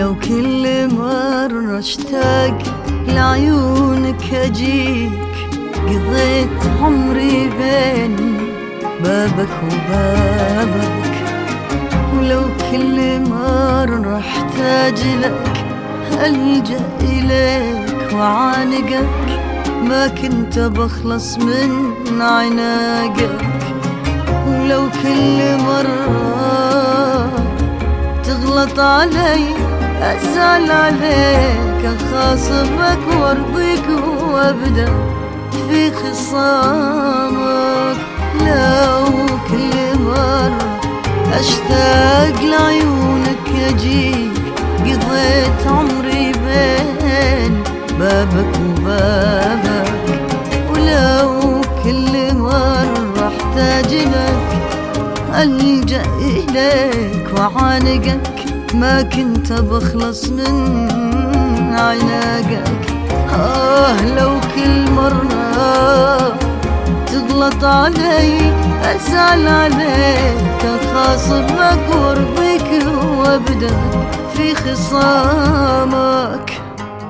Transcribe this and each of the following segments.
ولو كل مرة اشتاق لعيونك اجيك، قضيت عمري بين بابك وبابك. ولو كل مرة احتاج لك ألجأ إليك وعانقك، ما كنت بخلص من عناقك. ولو كل مرة تغلط علي أزعل عليك، أخاصمك وارضيك وابدأ في خصامك. لو كل مرة أشتاق لعيونك أجيك، قضيت عمري بين بابك وبابك. ولو كل مرة احتاج لك ألجأ إليك وعانقك، ما كنت بخلص من عناقك. لو كل مرة تغلط علي أزعل عليك، أخاصمك وارضيك وابدأ في خصامك.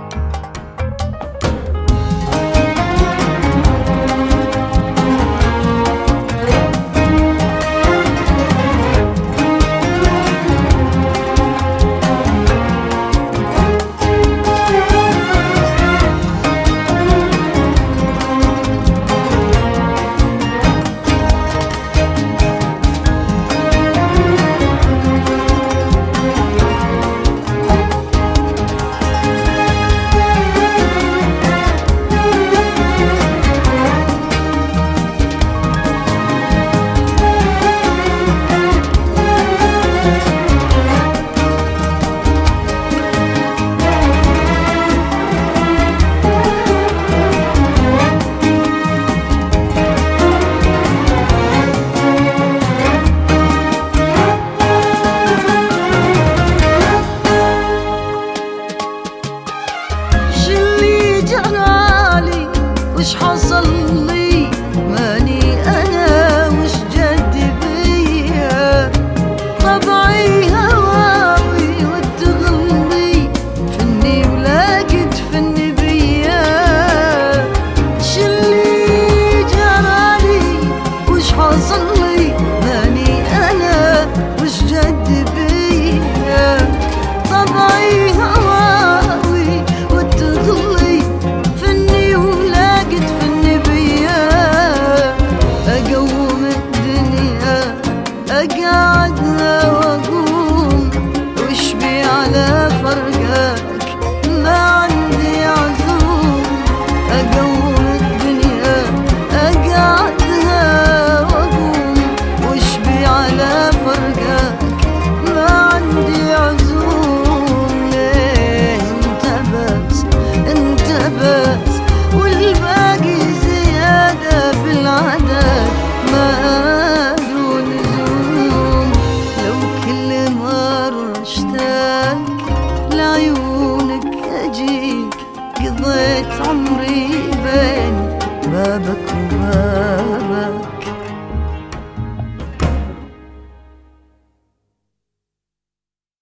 وش حصل لي ماني أنا، وش جد بيا طبعي هواوي وتغلي فني ولا قد فني بيا. شلي جرالي وش حصل لي ماني أنا، وش جد بيا طبعي هواوي وتغلي فني ولا أقعدها وأقوم واشبي على فرقك، ما عندي عزوم. أقوم الدنيا أقعدها وأقوم واشبي على فرقك، ما عندي عزوم. ليه انت بس والباقي زيادة بالعدد، ما لعيونك أجيك، قضيت عمري بين بابك وبابك.